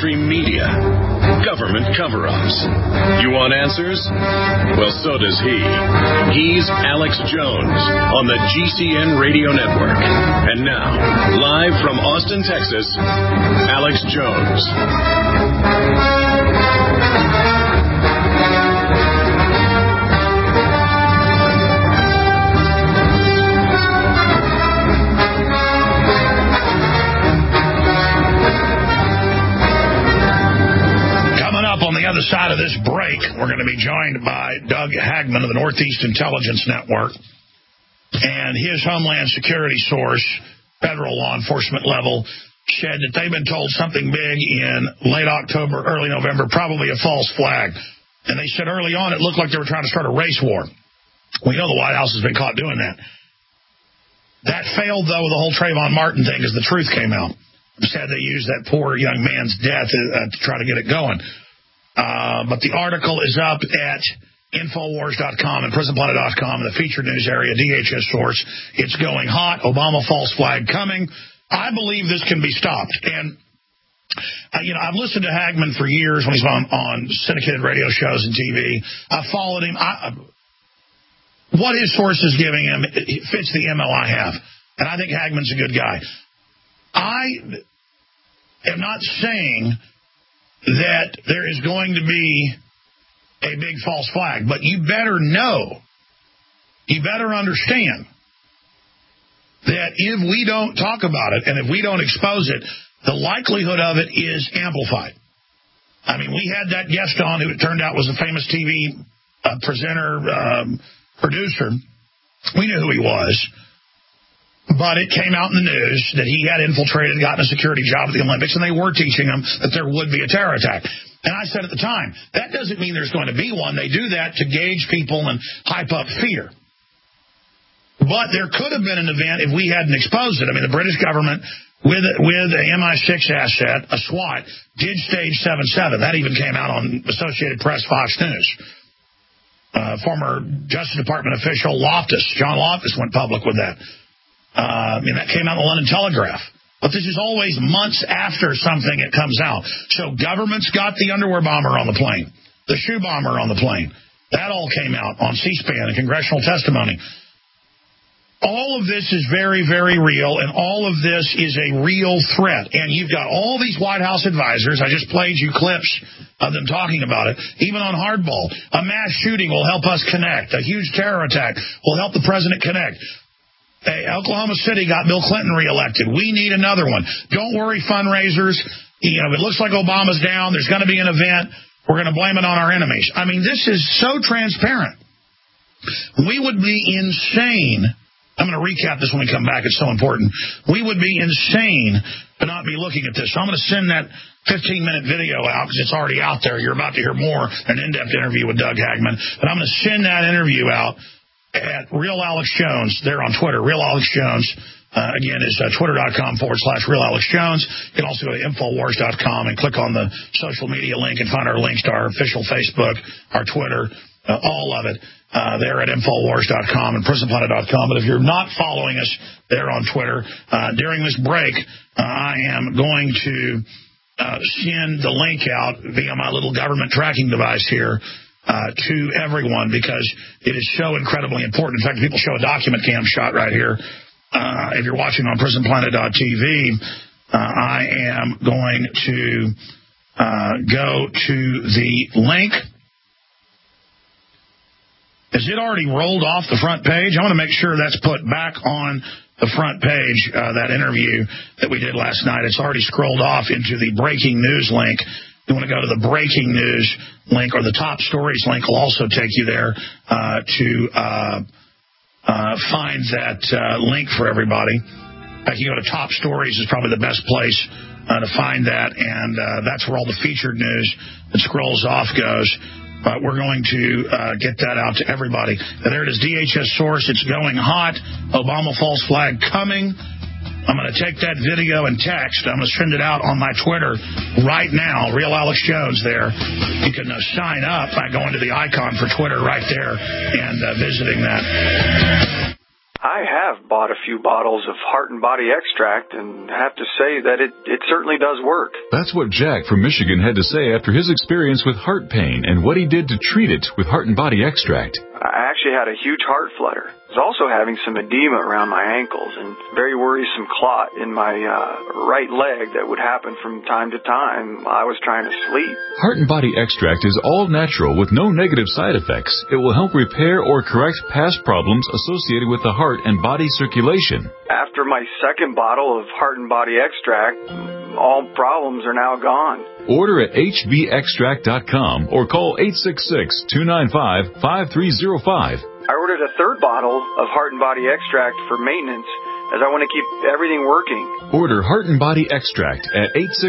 mainstream media, government cover-ups. You want answers? Well, so does he. He's Alex Jones on the GCN Radio Network. And now, live from Austin, Texas, Alex Jones. The side of this break, we're going to be joined by Doug Hagmann of the Northeast Intelligence Network and his Homeland Security source, federal law enforcement level, said that they've been told something big in late October, early November, probably a false flag. And they said early on it looked like they were trying to start a race war. We know the White House has been caught doing that. That failed, though, with the whole Trayvon Martin thing as the truth came out. Said they used that poor young man's death to try to get it going. But the article is up at Infowars.com and PrisonPlanet.com in the featured news area, DHS source. It's going hot. Obama false flag coming. I believe this can be stopped. And, I've listened to Hagmann for years when he's on syndicated radio shows and TV. I've followed him. What his source is giving him fits the MO I have. And I think Hagmann's a good guy. I am not saying that there is going to be a big false flag. But you better know, you better understand that if we don't talk about it and if we don't expose it, the likelihood of it is amplified. I mean, we had that guest on who it turned out was a famous TV presenter, producer. We knew who he was. But it came out in the news that he had infiltrated, gotten a security job at the Olympics, and they were teaching him that there would be a terror attack. And I said at the time, that doesn't mean there's going to be one. They do that to gauge people and hype up fear. But there could have been an event if we hadn't exposed it. I mean, the British government, with a MI6 asset, a SWAT, did stage 7-7. That even came out on Associated Press, Fox News. Former Justice Department official John Loftus went public with that. That came out in the London Telegraph. But this is always months after something it comes out. So government's got the underwear bomber on the plane, the shoe bomber on the plane. That all came out on C-SPAN and congressional testimony. All of this is very, very real, and all of this is a real threat. And you've got all these White House advisors. I just played you clips of them talking about it. Even on Hardball, a mass shooting will help us connect. A huge terror attack will help the president connect. Hey, Oklahoma City got Bill Clinton reelected. We need another one. Don't worry, fundraisers. It looks like Obama's down. There's going to be an event. We're going to blame it on our enemies. I mean, this is so transparent. We would be insane. I'm going to recap this when we come back. It's so important. We would be insane to not be looking at this. So I'm going to send that 15-minute video out because it's already out there. You're about to hear more, an in-depth interview with Doug Hagmann. But I'm going to send that interview out at Real Alex Jones. They're on Twitter. Real Alex Jones, again, is twitter.com/Real Alex Jones. You can also go to Infowars.com and click on the social media link and find our links to our official Facebook, our Twitter, all of it. There at Infowars.com and PrisonPlanet.com. But if you're not following us there on Twitter, during this break, I am going to send the link out via my little government tracking device here to everyone because it is so incredibly important. In fact, people show a document cam shot right here. If you're watching on PrisonPlanet.tv, I am going to go to the link. Is it already rolled off the front page? I want to make sure that's put back on the front page, that interview that we did last night. It's already scrolled off into the breaking news link. You want to go to the breaking news link, or the top stories link will also take you there to find that link for everybody. In fact, you go to top stories is probably the best place to find that, and that's where all the featured news that scrolls off goes. But we're going to get that out to everybody. And there it is, DHS source. It's going hot. Obama false flag coming. I'm going to take that video and text. I'm going to send it out on my Twitter right now, Real Alex Jones there. You can sign up by going to the icon for Twitter right there and visiting that. I have bought a few bottles of Heart and Body Extract and have to say that it certainly does work. That's what Jack from Michigan had to say after his experience with heart pain and what he did to treat it with Heart and Body Extract. I actually had a huge heart flutter. I was also having some edema around my ankles and very worrisome clot in my right leg that would happen from time to time while I was trying to sleep. Heart and Body Extract is all natural with no negative side effects. It will help repair or correct past problems associated with the heart and body circulation. After my second bottle of Heart and Body Extract, all problems are now gone. Order at hbextract.com or call 866-295-5305. I ordered a third bottle of Heart and Body Extract for maintenance as I want to keep everything working. Order Heart and Body Extract at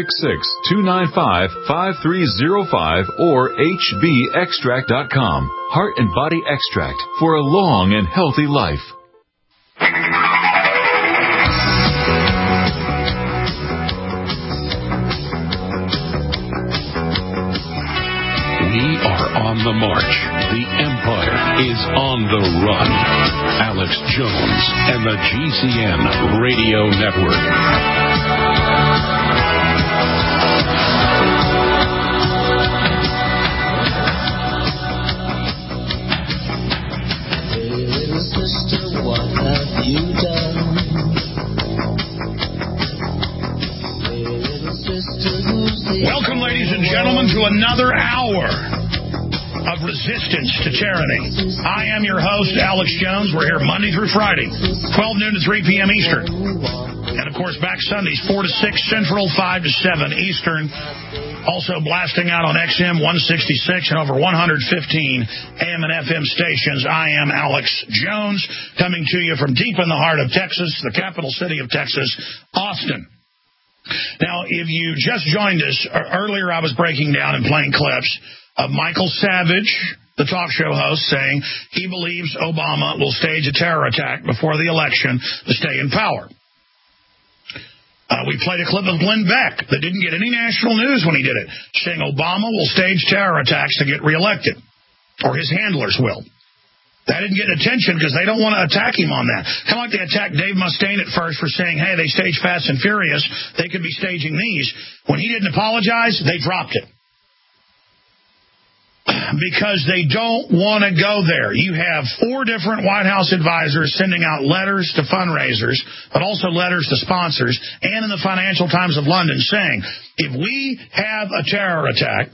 866-295-5305 or hbextract.com. Heart and Body Extract for a long and healthy life. We are on the march. The empire is on the run. Alex Jones and the GCN Radio Network. Hey, little sister, what have you done? Hey, little sister, who's the... Welcome, ladies and gentlemen, to another hour of resistance to tyranny. I am your host, Alex Jones. We're here Monday through Friday, 12 noon to 3 p.m. Eastern. And, of course, back Sundays, 4 to 6 Central, 5 to 7 Eastern. Also blasting out on XM 166 and over 115 AM and FM stations. I am Alex Jones, coming to you from deep in the heart of Texas, the capital city of Texas, Austin. Now, if you just joined us, earlier I was breaking down and playing clips of Michael Savage, the talk show host, saying he believes Obama will stage a terror attack before the election to stay in power. We played a clip of Glenn Beck that didn't get any national news when he did it, saying Obama will stage terror attacks to get reelected, or his handlers will. That didn't get attention because they don't want to attack him on that. Kind of like they attacked Dave Mustaine at first for saying, hey, they stage Fast and Furious, they could be staging these. When he didn't apologize, they dropped it. Because they don't want to go there. You have 4 different White House advisors sending out letters to fundraisers, but also letters to sponsors, and in the Financial Times of London saying, if we have a terror attack,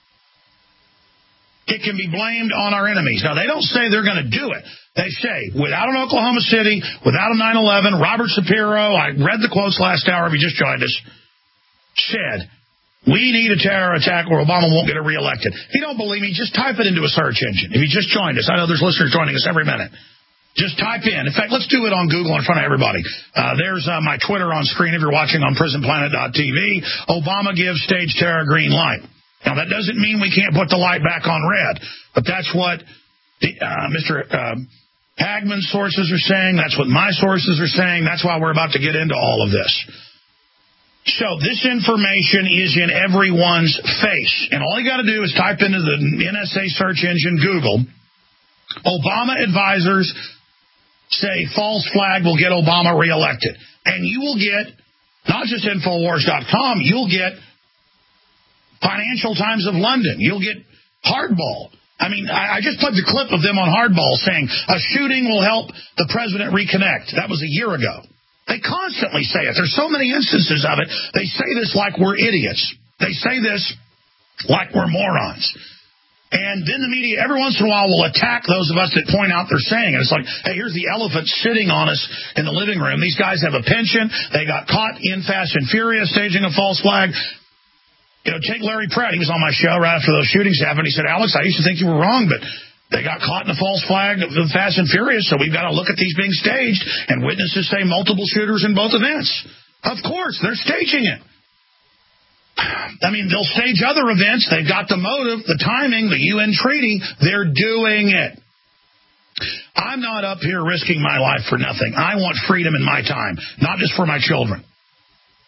it can be blamed on our enemies. Now, they don't say they're going to do it. They say, without an Oklahoma City, without a 9/11, Robert Shapiro, I read the quotes last hour if you just joined us, said, we need a terror attack or Obama won't get reelected. If you don't believe me, just type it into a search engine. If you just joined us, I know there's listeners joining us every minute. Just type in. In fact, let's do it on Google in front of everybody. There's my Twitter on screen if you're watching on prisonplanet.tv. Obama gives stage terror green light. Now, that doesn't mean we can't put the light back on red, but that's what Mr. Hagman's sources are saying. That's what my sources are saying. That's why we're about to get into all of this. So this information is in everyone's face. And all you got to do is type into the NSA search engine Google, Obama advisors say false flag will get Obama reelected. And you will get, not just Infowars.com, you'll get Financial Times of London. You'll get Hardball. I mean, I just played the clip of them on Hardball saying a shooting will help the president reconnect. That was a year ago. They constantly say it. There's so many instances of it. They say this like we're idiots. They say this like we're morons. And then the media every once in a while will attack those of us that point out they're saying it. It's like, hey, here's the elephant sitting on us in the living room. These guys have a pension. They got caught in Fast and Furious staging a false flag. You know, take Larry Pratt. He was on my show right after those shootings happened. He said, Alex, I used to think you were wrong, but they got caught in a false flag of Fast and Furious, so we've got to look at these being staged, and witnesses say multiple shooters in both events. Of course, they're staging it. I mean, they'll stage other events. They've got the motive, the timing, the UN treaty. They're doing it. I'm not up here risking my life for nothing. I want freedom in my time, not just for my children.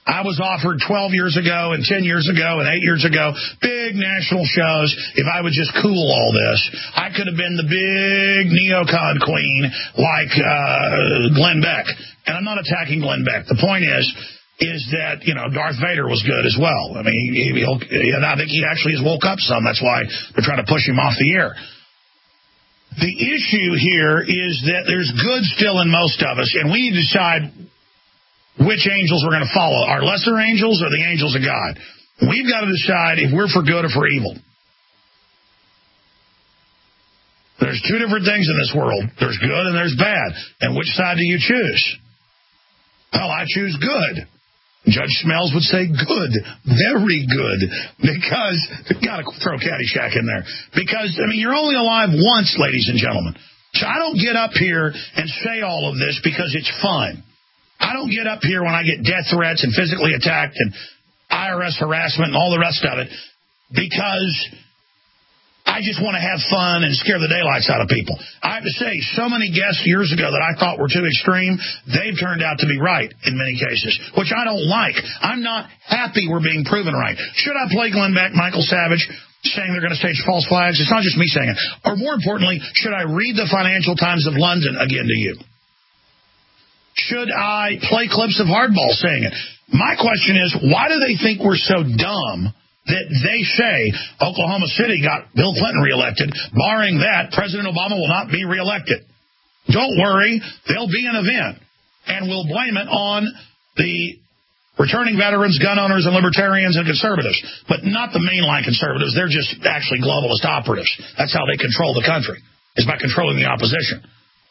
I was offered 12 years ago and 10 years ago and 8 years ago, big national shows. If I would just cool all this, I could have been the big neocon queen like Glenn Beck. And I'm not attacking Glenn Beck. The point is that, Darth Vader was good as well. I mean, I think he actually has woke up some. That's why they're trying to push him off the air. The issue here is that there's good still in most of us, and we need to decide which angels we're going to follow, our lesser angels or the angels of God. We've got to decide if we're for good or for evil. There's two different things in this world. There's good and there's bad. And which side do you choose? Well, I choose good. Judge Smells would say good, very good, because, got to throw Caddyshack in there, because, you're only alive once, ladies and gentlemen. So I don't get up here and say all of this because it's fun. I don't get up here when I get death threats and physically attacked and IRS harassment and all the rest of it because I just want to have fun and scare the daylights out of people. I have to say, so many guests years ago that I thought were too extreme, they've turned out to be right in many cases, which I don't like. I'm not happy we're being proven right. Should I play Glenn Beck, Michael Savage, saying they're going to stage false flags? It's not just me saying it. Or more importantly, should I read the Financial Times of London again to you? Should I play clips of Hardball saying it? My question is, why do they think we're so dumb that they say Oklahoma City got Bill Clinton reelected? Barring that, President Obama will not be reelected. Don't worry, there'll be an event, and we'll blame it on the returning veterans, gun owners, and libertarians and conservatives, but not the mainline conservatives. They're just actually globalist operatives. That's how they control the country, is by controlling the opposition.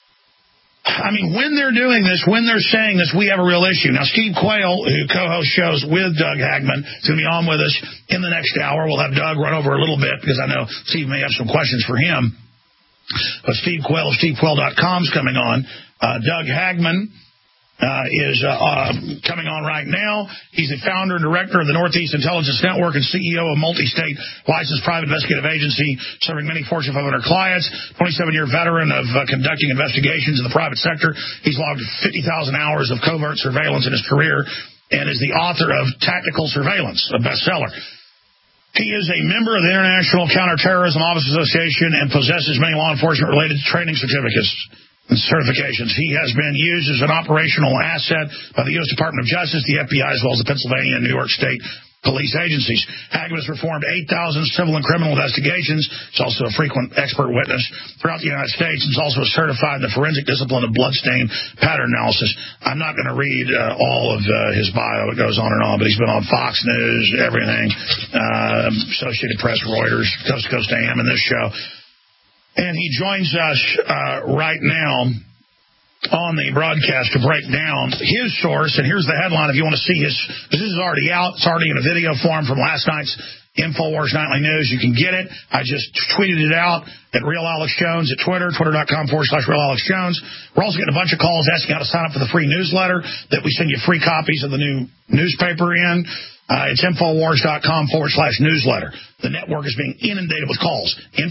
When they're doing this, when they're saying this, we have a real issue. Now, Steve Quayle, who co-hosts shows with Doug Hagman, is going to be on with us in the next hour. We'll have Doug run over a little bit because I know Steve may have some questions for him. But Steve Quayle of SteveQuayle.com is coming on. Doug Hagman is coming on right now. He's the founder and director of the Northeast Intelligence Network and CEO of Multi-State Licensed Private Investigative Agency, serving many Fortune 500 clients, 27-year veteran of conducting investigations in the private sector. He's logged 50,000 hours of covert surveillance in his career and is the author of Tactical Surveillance, a bestseller. He is a member of the International Counterterrorism Officers Association and possesses many law enforcement-related training certificates and certifications. He has been used as an operational asset by the U.S. Department of Justice, the FBI, as well as the Pennsylvania and New York State police agencies. Hagman has performed 8,000 civil and criminal investigations. He's also a frequent expert witness throughout the United States. He's also certified in the forensic discipline of bloodstain pattern analysis. I'm not going to read all of his bio. It goes on and on, but he's been on Fox News, everything, Associated Press, Reuters, Coast to Coast AM in this show. And he joins us right now on the broadcast to break down his source. And here's the headline if you want to see his, because this is already out. It's already in a video form from last night's InfoWars Nightly News. You can get it. I just tweeted it out at Real Alex Jones at Twitter, twitter.com/Real Alex Jones. We're also getting a bunch of calls asking how to sign up for the free newsletter that we send you free copies of the new newspaper in. It's Infowars.com/newsletter. The network is being inundated with calls.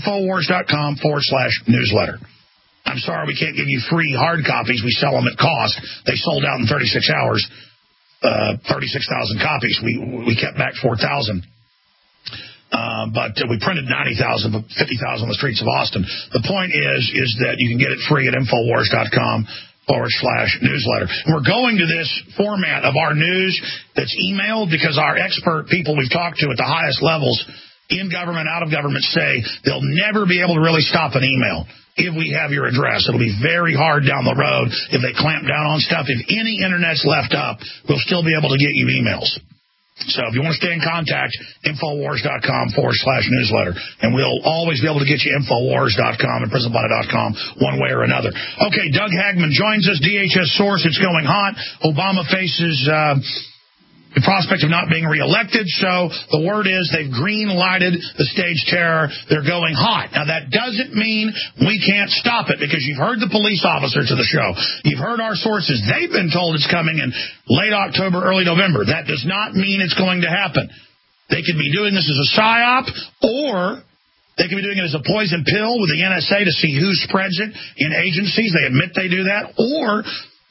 Infowars.com/newsletter. I'm sorry we can't give you free hard copies. We sell them at cost. They sold out in 36 hours, 36,000 copies. We kept back 4,000. But we printed 90,000, 50,000 on the streets of Austin. The point is that you can get it free at Infowars.com/newsletter. And we're going to this format of our news that's emailed because our expert people we've talked to at the highest levels in government, out of government, say they'll never be able to really stop an email if we have your address. It'll be very hard down the road if they clamp down on stuff. If any internet's left up, we'll still be able to get you emails. So if you want to stay in contact, Infowars.com/newsletter. And we'll always be able to get you Infowars.com and PrisonBlotted.com one way or another. Okay, Doug Hagman joins us, DHS source. It's going hot. Obama faces the prospect of not being reelected, so the word is they've green-lighted the stage terror. They're going hot. Now, that doesn't mean we can't stop it, because you've heard the police officers of the show. You've heard our sources. They've been told it's coming in late October, early November. That does not mean it's going to happen. They could be doing this as a psyop, or they could be doing it as a poison pill with the NSA to see who spreads it in agencies. They admit they do that. Or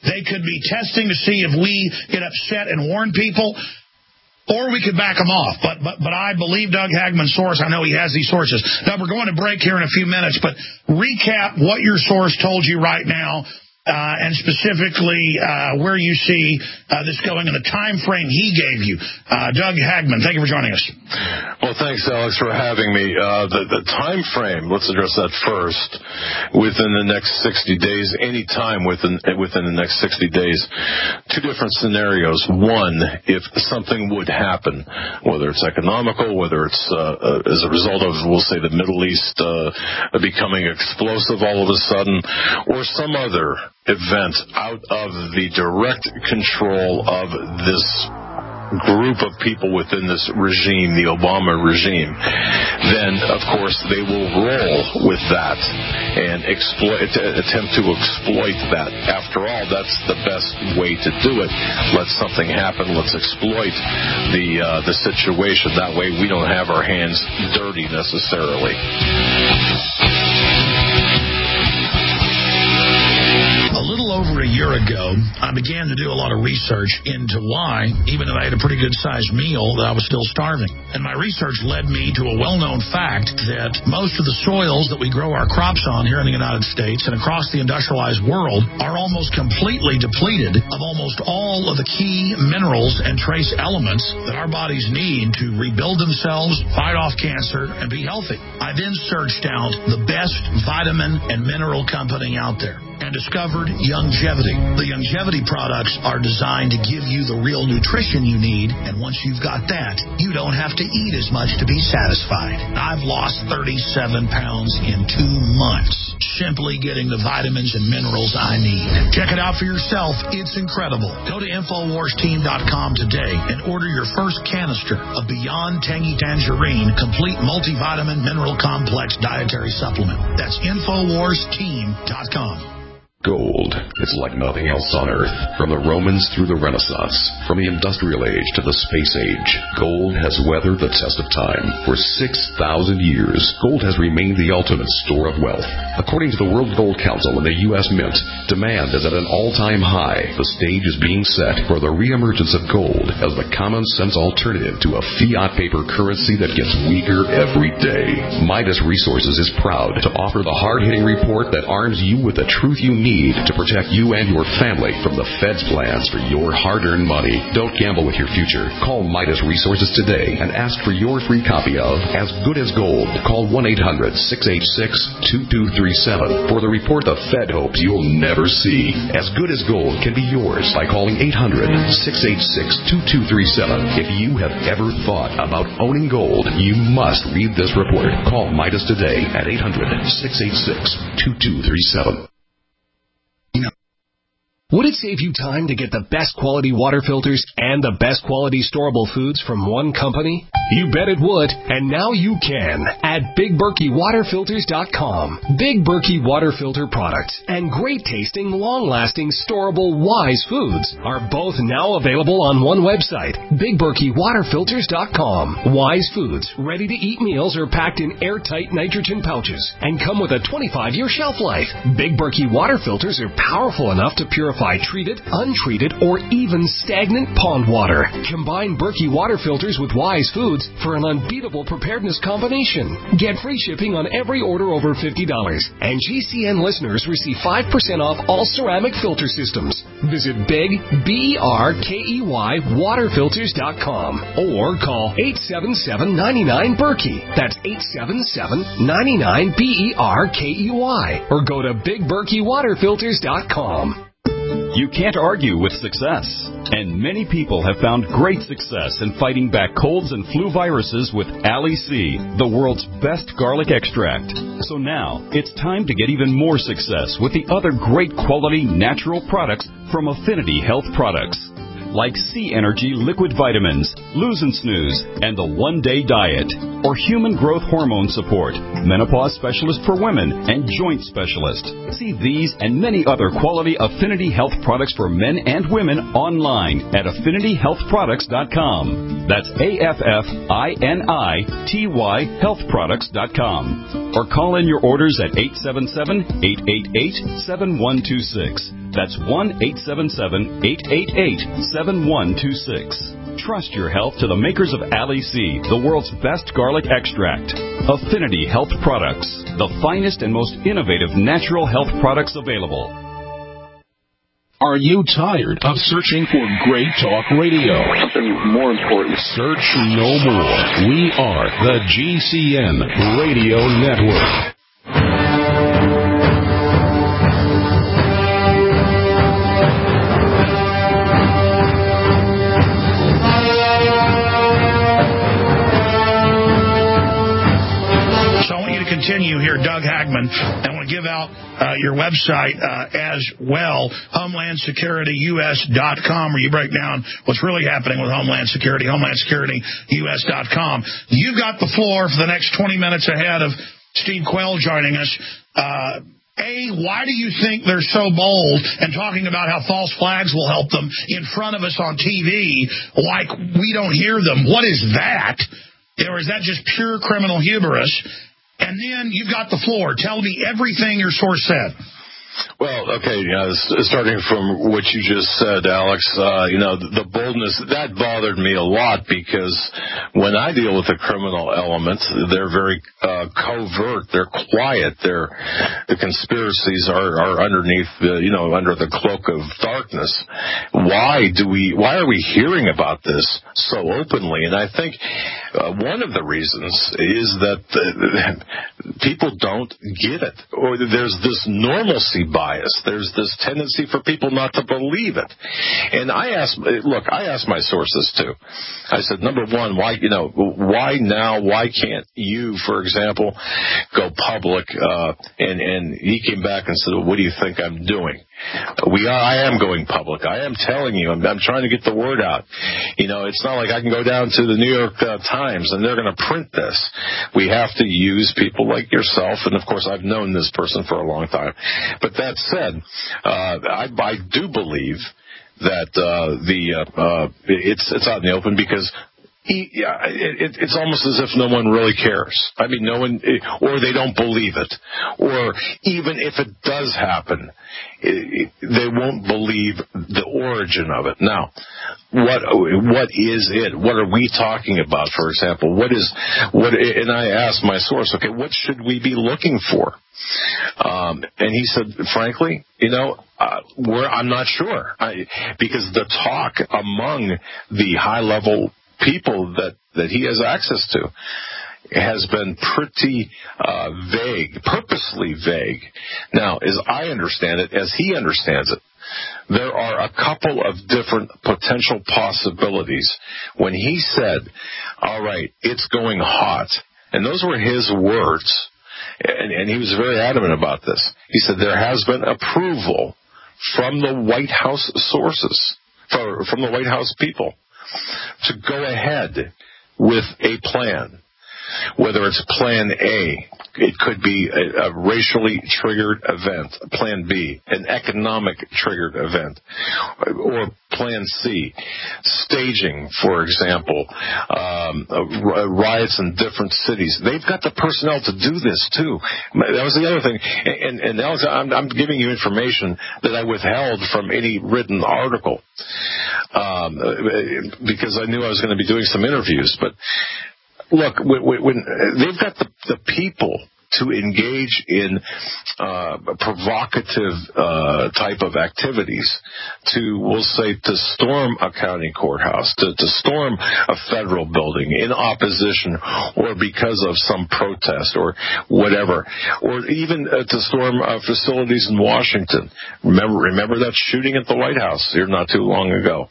They could be testing to see if we get upset and warn people, or we could back them off. But I believe Doug Hagman's source. I know he has these sources. Doug, we're going to break here in a few minutes, but recap what your source told you right now, and specifically where you see this going in the time frame he gave you. Doug Hagman, thank you for joining us. Well, thanks, Alex, for having me. The time frame, let's address that first. Within the next 60 days, any time within the next 60 days, two different scenarios. One, if something would happen, whether it's economical, whether it's as a result of, we'll say, the Middle East becoming explosive all of a sudden, or some other event out of the direct control of this group of people within this regime, the Obama regime, then, of course, they will roll with that and attempt to exploit that. After all, that's the best way to do it. Let something happen. Let's exploit the situation. That way we don't have our hands dirty necessarily. A little over a year ago, I began to do a lot of research into why, even though I had a pretty good-sized meal, that I was still starving. And my research led me to a well-known fact that most of the soils that we grow our crops on here in the United States and across the industrialized world are almost completely depleted of almost all of the key minerals and trace elements that our bodies need to rebuild themselves, fight off cancer, and be healthy. I then searched out the best vitamin and mineral company out there and discovered Youngevity. The Youngevity products are designed to give you the real nutrition you need, and once you've got that, you don't have to eat as much to be satisfied. I've lost 37 pounds in 2 months, simply getting the vitamins and minerals I need. Check it out for yourself. It's incredible. Go to InfoWarsTeam.com today and order your first canister of Beyond Tangy Tangerine Complete Multivitamin Mineral Complex Dietary Supplement. That's InfoWarsTeam.com. Gold. It's like nothing else on Earth. From the Romans through the Renaissance, from the Industrial Age to the Space Age, gold has weathered the test of time. For 6,000 years, gold has remained the ultimate store of wealth. According to the World Gold Council and the U.S. Mint, demand is at an all-time high. The stage is being set for the reemergence of gold as the common-sense alternative to a fiat paper currency that gets weaker every day. Midas Resources is proud to offer the hard-hitting report that arms you with the truth you need to protect you and your family from the Fed's plans for your hard-earned money. Don't gamble with your future. Call Midas Resources today and ask for your free copy of As Good as Gold. Call 1-800-686-2237 for the report the Fed hopes you'll never see. As Good as Gold can be yours by calling 800-686-2237. If you have ever thought about owning gold, you must read this report. Call Midas today at 800-686-2237. Would it save you time to get the best quality water filters and the best quality storable foods from one company? You bet it would, and now you can at BigBerkeyWaterFilters.com. Big Berkey Water Filter products and great-tasting, long-lasting, storable Wise foods are both now available on one website, BigBerkeyWaterFilters.com. Wise foods, ready-to-eat meals are packed in airtight nitrogen pouches and come with a 25-year shelf life. Big Berkey Water Filters are powerful enough to purify treated, untreated, or even stagnant pond water. Combine Berkey Water Filters with Wise foods for an unbeatable preparedness combination. Get free shipping on every order over $50. And GCN listeners receive 5% off all ceramic filter systems. Visit Big, BERKEY, waterfilters.com or call 877-99-BERKEY. That's 877-99-BERKEY. Or go to BigBerkeyWaterFilters.com. You can't argue with success, and many people have found great success in fighting back colds and flu viruses with Ali C, the world's best garlic extract. So now, it's time to get even more success with the other great quality natural products from Affinity Health Products, like Sea Energy Liquid Vitamins, Lose and Snooze, and the One Day Diet, or Human Growth Hormone Support, Menopause Specialist for Women, and Joint Specialist. See these and many other quality Affinity Health products for men and women online at AffinityHealthProducts.com. That's AFFINITY healthproducts.com. Or call in your orders at 877-888-7126. That's 1-877-888-7126. Trust your health to the makers of Ali C, the world's best garlic extract. Affinity Health Products, the finest and most innovative natural health products available. Are you tired of searching for great talk radio? Something more important. Search no more. We are the GCN Radio Network. Continue here, Doug Hagman. I want to give out your website as well, HomelandSecurityUS.com, where you break down what's really happening with Homeland Security, HomelandSecurityUS.com. You've got the floor for the next 20 minutes ahead of Steve Quayle joining us. Why do you think they're so bold and talking about how false flags will help them in front of us on TV like we don't hear them? What is that? Or is that just pure criminal hubris? And then you've got the floor. Tell me everything your source said. Well, okay, starting from what you just said, Alex, the boldness, that bothered me a lot because when I deal with the criminal elements, they're very covert, they're quiet, the conspiracies are underneath, under the cloak of darkness. Why are we hearing about this so openly? And I think one of the reasons is that people don't get it, or there's this normalcy bias. There's this tendency for people not to believe it. And I asked my sources too. I said, number one, why now? Why can't you, for example, go public? And he came back and said, well, what do you think I'm doing? I am going public. I am telling you. I'm trying to get the word out. It's not like I can go down to the New York Times and they're going to print this. We have to use people like yourself, and of course I've known this person for a long time. But that said, I do believe that it's out in the open because it's almost as if no one really cares. I mean, no one, or they don't believe it, or even if it does happen, they won't believe the origin of it. Now, what is it? What are we talking about? For example, and I asked my source, okay, what should we be looking for? And he said, frankly, I'm not sure, because the talk among the high-level people that he has access to has been pretty vague, purposely vague. Now, as I understand it, as he understands it, there are a couple of different potential possibilities. When he said, all right, it's going hot, and those were his words, and he was very adamant about this. He said there has been approval from the White House sources, from the White House people, to go ahead with a plan. Whether it's Plan A, it could be a racially triggered event. Plan B, an economic triggered event. Or Plan C, staging, for example, riots in different cities. They've got the personnel to do this, too. That was the other thing. And Alex, I'm giving you information that I withheld from any written article because I knew I was going to be doing some interviews. But look, when they've got the people to engage in provocative type of activities, we'll say, to storm a county courthouse, to storm a federal building in opposition or because of some protest or whatever, or even to storm facilities in Washington. Remember that shooting at the White House here not too long ago.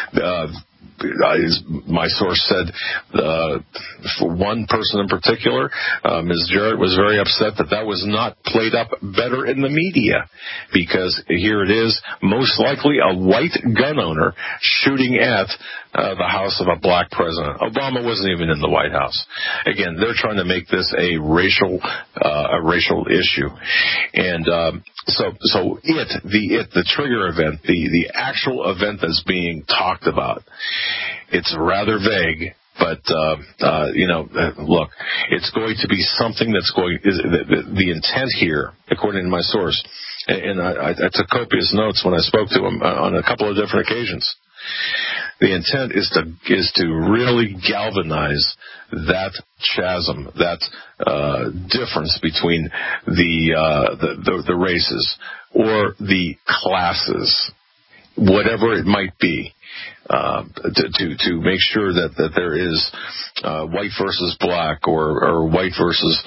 My source said, for one person in particular, Ms. Jarrett was very upset that was not played up better in the media, because here it is, most likely a white gun owner shooting at the house of a black president. Obama wasn't even in the White House. Again, they're trying to make this a racial issue, and the trigger event, the actual event that's being talked about, it's rather vague, But look, it's going to be something that's the intent here, according to my source, and I took copious notes when I spoke to him on a couple of different occasions. The intent is to really galvanize that chasm, that difference between the races or the classes, whatever it might be, to make sure that there is white versus black or white versus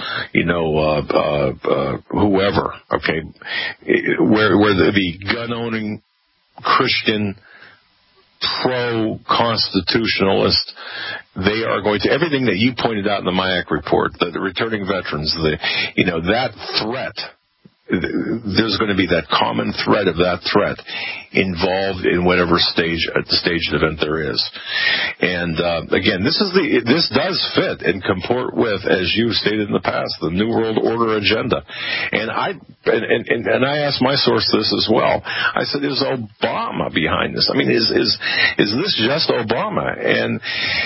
whoever. Okay, where the gun owning Christian pro-constitutionalist, they are going to, everything that you pointed out in the MIAC report, the returning veterans, that threat, there's going to be that common thread of that threat involved in whatever staged event there is. And again, this does fit and comport with, as you stated in the past, the New World Order agenda. And I asked my source this as well. I said, is Obama behind this? I mean, is this just Obama? And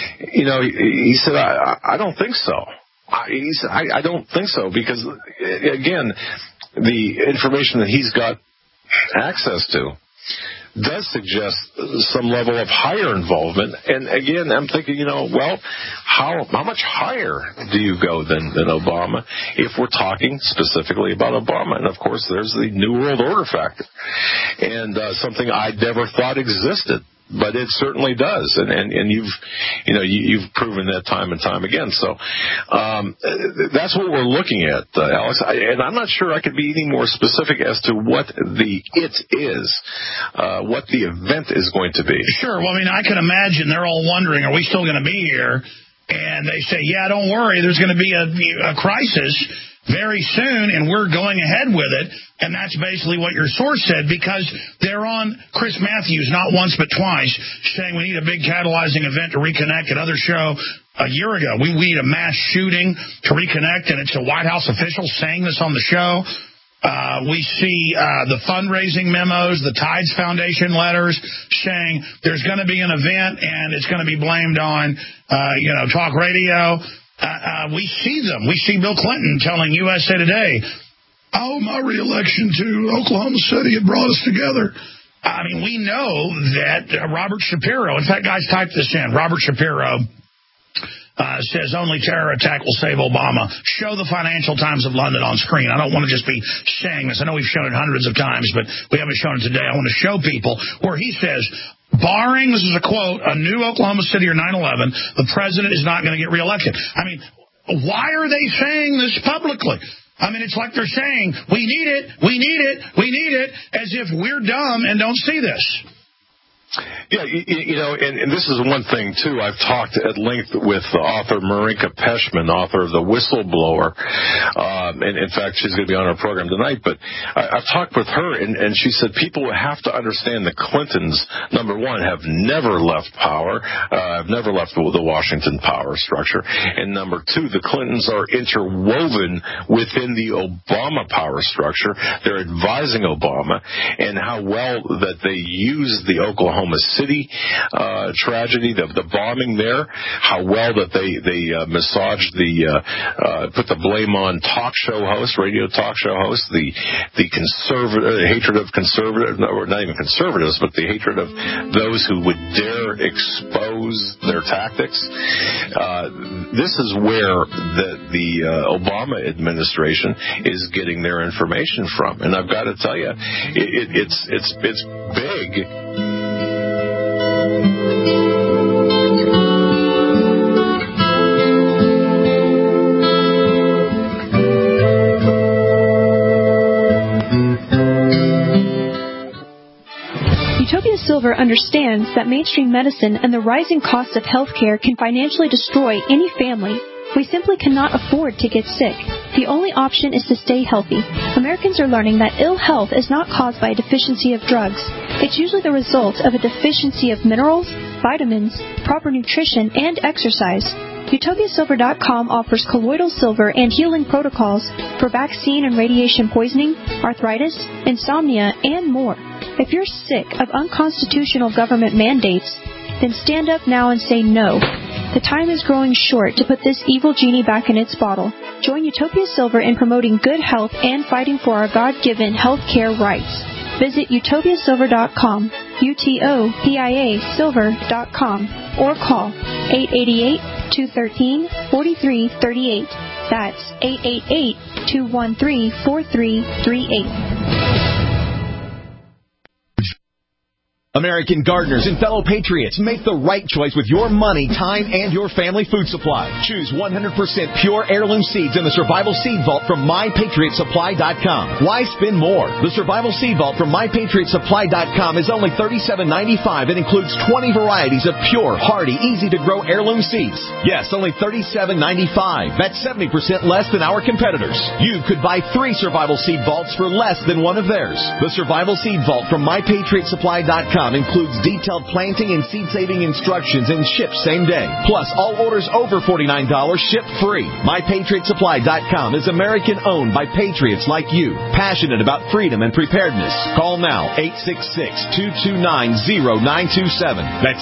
he said, I don't think so. He said, I don't think so, because again, the information that he's got access to does suggest some level of higher involvement. And again, I'm thinking, how much higher do you go than Obama if we're talking specifically about Obama? And of course, there's the New World Order factor, and something I never thought existed. But it certainly does, and you've proven that time and time again. So that's what we're looking at, Alex. And I'm not sure I could be any more specific as to what the it is, what the event is going to be. Sure. Well, I mean, I can imagine they're all wondering, are we still going to be here? And they say, yeah, don't worry, there's going to be a crisis very soon, and we're going ahead with it. And that's basically what your source said, because they're on Chris Matthews not once but twice saying we need a big catalyzing event to reconnect. Another show a year ago, we need a mass shooting to reconnect, and it's a White House official saying this on the show. We see the fundraising memos, the Tides Foundation letters saying there's going to be an event and it's going to be blamed on, talk radio. We see them. We see Bill Clinton telling USA Today, my reelection to Oklahoma City had brought us together. I mean, we know that Robert Shapiro, in fact, guys, type this in. Robert Shapiro says only terror attack will save Obama. Show the Financial Times of London on screen. I don't want to just be saying this. I know we've shown it hundreds of times, but we haven't shown it today. I want to show people where he says, barring, this is a quote, a new Oklahoma City or 9/11, the president is not going to get reelected. I mean, why are they saying this publicly? I mean, it's like they're saying, we need it, as if we're dumb and don't see this. Yeah, and this is one thing, too. I've talked at length with the author Marinka Peshman, author of The Whistleblower. And in fact, she's going to be on our program tonight. But I've talked with her, and she said people have to understand the Clintons, number one, have never left power, have never left the Washington power structure. And number two, the Clintons are interwoven within the Obama power structure. They're advising Obama, and how well that they use the Oklahoma City tragedy, the bombing there, how well that they massaged put the blame on radio talk show hosts, the hatred of conservatives, or not even conservatives, but the hatred of those who would dare expose their tactics. This is where the Obama administration is getting their information from, and I've got to tell you, it's big. Utopia Silver understands that mainstream medicine and the rising costs of healthcare can financially destroy any family. We simply cannot afford to get sick. The only option is to stay healthy. Americans are learning that ill health is not caused by a deficiency of drugs. It's usually the result of a deficiency of minerals, vitamins, proper nutrition, and exercise. UtopiaSilver.com offers colloidal silver and healing protocols for vaccine and radiation poisoning, arthritis, insomnia, and more. If you're sick of unconstitutional government mandates, then stand up now and say no. The time is growing short to put this evil genie back in its bottle. Join Utopia Silver in promoting good health and fighting for our God-given health care rights. Visit utopiasilver.com, UTOPIA silver.com, or call 888-213-4338. That's 888-213-4338. American gardeners and fellow patriots, make the right choice with your money, time, and your family food supply. Choose 100% pure heirloom seeds in the Survival Seed Vault from MyPatriotSupply.com. Why spend more? The Survival Seed Vault from MyPatriotSupply.com is only $37.95 and includes 20 varieties of pure, hardy, easy-to-grow heirloom seeds. Yes, only $37.95. That's 70% less than our competitors. You could buy 3 Survival Seed Vaults for less than one of theirs. The Survival Seed Vault from MyPatriotSupply.com includes detailed planting and seed-saving instructions and ships same day. Plus, all orders over $49 ship free. MyPatriotSupply.com is American-owned by patriots like you, passionate about freedom and preparedness. Call now, 866-229-0927. That's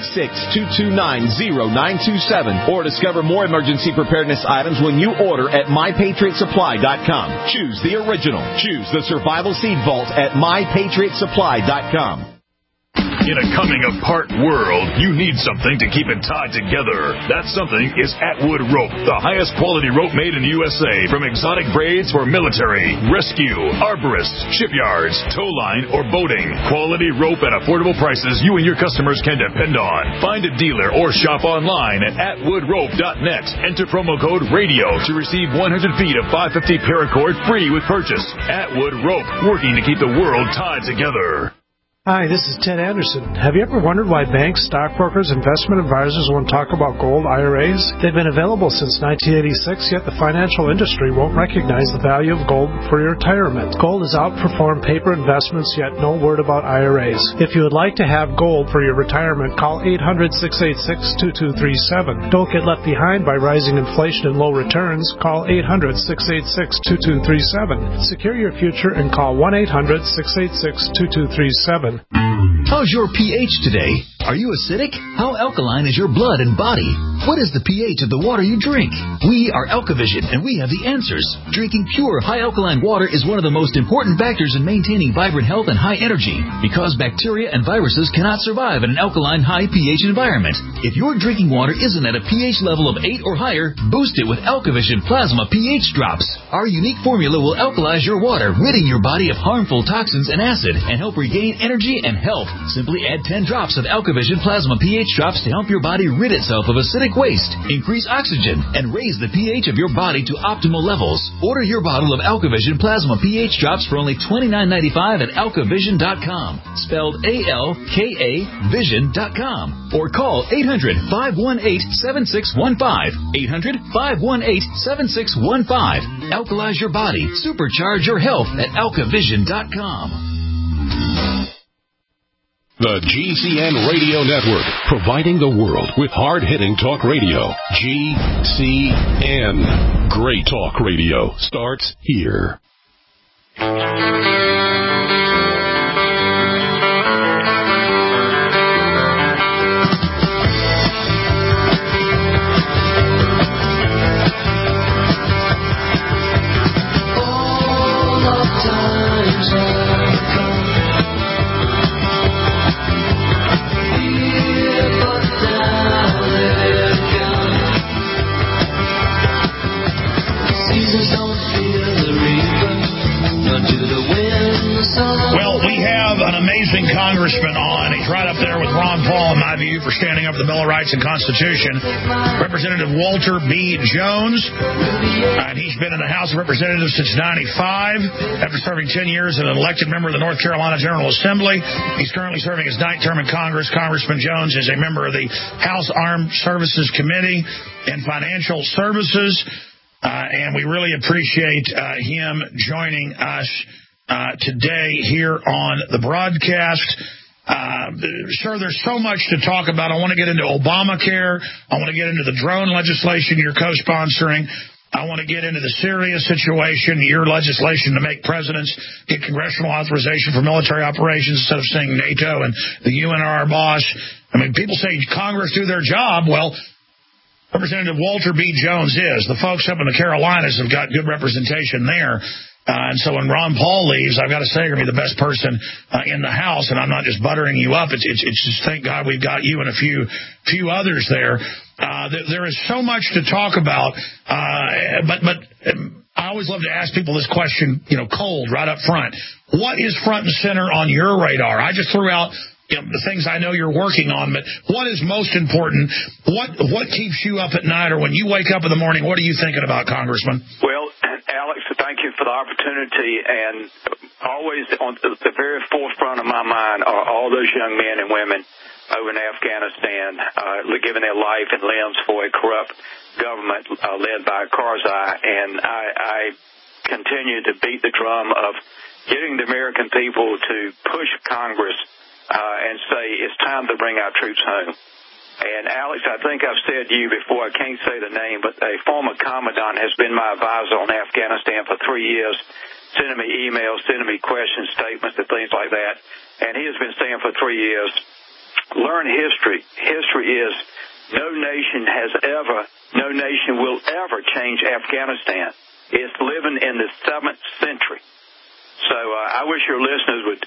866-229-0927. Or discover more emergency preparedness items when you order at MyPatriotSupply.com. Choose the original. Choose the Survival Seed Vault at MyPatriotSupply.com. In a coming-apart world, you need something to keep it tied together. That something is Atwood Rope, the highest quality rope made in the USA, from exotic braids for military, rescue, arborists, shipyards, tow line, or boating. Quality rope at affordable prices you and your customers can depend on. Find a dealer or shop online at atwoodrope.net. Enter promo code RADIO to receive 100 feet of 550 paracord free with purchase. Atwood Rope, working to keep the world tied together. Hi, this is Ted Anderson. Have you ever wondered why banks, stockbrokers, investment advisors won't talk about gold IRAs? They've been available since 1986, yet the financial industry won't recognize the value of gold for your retirement. Gold has outperformed paper investments, yet no word about IRAs. If you would like to have gold for your retirement, call 800-686-2237. Don't get left behind by rising inflation and low returns. Call 800-686-2237. Secure your future and call 1-800-686-2237. How's your pH today? Are you acidic? How alkaline is your blood and body? What is the pH of the water you drink? We are Alkavision, and we have the answers. Drinking pure, high alkaline water is one of the most important factors in maintaining vibrant health and high energy, because bacteria and viruses cannot survive in an alkaline, high pH environment. If your drinking water isn't at a pH level of 8 or higher, boost it with Alkavision Plasma pH Drops. Our unique formula will alkalize your water, ridding your body of harmful toxins and acid, and help regain energy and health. Simply add 10 drops of Alkavision Plasma pH Drops to help your body rid itself of acidic waste, increase oxygen, and raise the pH of your body to optimal levels. Order your bottle of Alkavision Plasma pH Drops for only $29.95 at alkavision.com, spelled A-L-K-A Vision.com, or call 800-518-7615, 800-518-7615. Alkalize your body, supercharge your health at alkavision.com. The GCN Radio Network, providing the world with hard-hitting talk radio. GCN. Great talk radio starts here. Congressman on. He's right up there with Ron Paul, in my view, for standing up for the Bill of Rights and Constitution. Representative Walter B. Jones. And he's been in the House of Representatives since 1995. After serving 10 years as an elected member of the North Carolina General Assembly, he's currently serving his 9th term in Congress. Congressman Jones is a member of the House Armed Services Committee and Financial Services. And we really appreciate him joining us today here on the broadcast. Sir, there's so much to talk about. I want to get into Obamacare. I want to get into the drone legislation you're co-sponsoring. I want to get into the Syria situation, your legislation to make presidents get congressional authorization for military operations instead of saying NATO and the UNR boss. I mean, people say Congress do their job. Well, Representative Walter B. Jones is. The folks up in the Carolinas have got good representation there. And so when Ron Paul leaves, I've got to say you're going to be the best person in the House, and I'm not just buttering you up. It's just, thank God we've got you and a few others there. There is so much to talk about, but I always love to ask people this question, cold, right up front. What is front and center on your radar? I just threw out the things I know you're working on, but what is most important? What keeps you up at night, or when you wake up in the morning, what are you thinking about, Congressman? Well, Alex, thank you for the opportunity, and always on the very forefront of my mind are all those young men and women over in Afghanistan giving their life and limbs for a corrupt government led by Karzai, and I continue to beat the drum of getting the American people to push Congress and say it's time to bring our troops home. And, Alex, I think I've said to you before, I can't say the name, but a former commandant has been my advisor on Afghanistan for 3 years, sending me emails, sending me questions, statements, and things like that. And he has been saying for 3 years, learn history. History is no nation will ever change Afghanistan. It's living in the 7th century. So I wish your listeners would,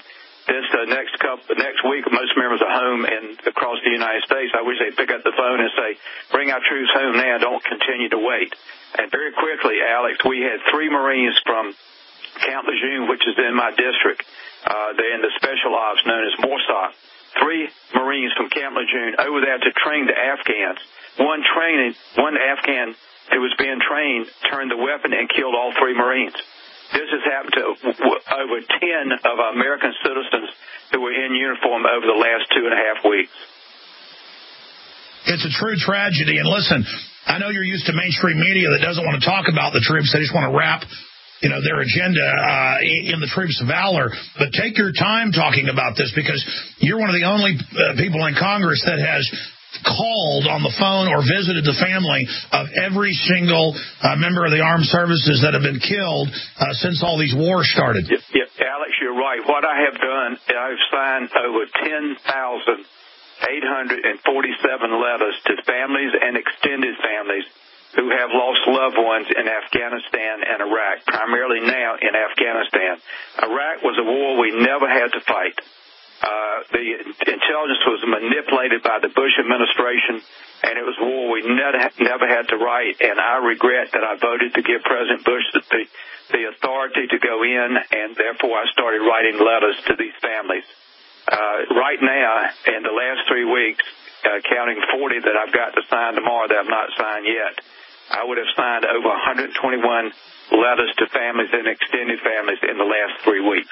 next week, most members are home and across the United States, I wish they'd pick up the phone and say, bring our troops home now, don't continue to wait. And very quickly, Alex, we had 3 Marines from Camp Lejeune, which is in my district. They're in the special ops known as MORSOC. 3 Marines from Camp Lejeune over there to train the Afghans. One Afghan who was being trained turned the weapon and killed all 3 Marines. This has happened to over 10 of our American citizens who were in uniform over the last 2.5 weeks. It's a true tragedy. And listen, I know you're used to mainstream media that doesn't want to talk about the troops. They just want to wrap their agenda in the troops' valor. But take your time talking about this, because you're one of the only people in Congress that has called on the phone or visited the family of every single member of the armed services that have been killed since all these wars started. Yep, Alex, you're right. What I have done, I've signed over 10,847 letters to families and extended families who have lost loved ones in Afghanistan and Iraq, primarily now in Afghanistan. Iraq was a war we never had to fight. The intelligence was manipulated by the Bush administration, and it was a war we never had to fight, and I regret that I voted to give President Bush the authority to go in, and therefore I started writing letters to these families. Right now, in the last 3 weeks, counting 40 that I've got to sign tomorrow that I've not signed yet, I would have signed over 121 letters to families and extended families in the last 3 weeks.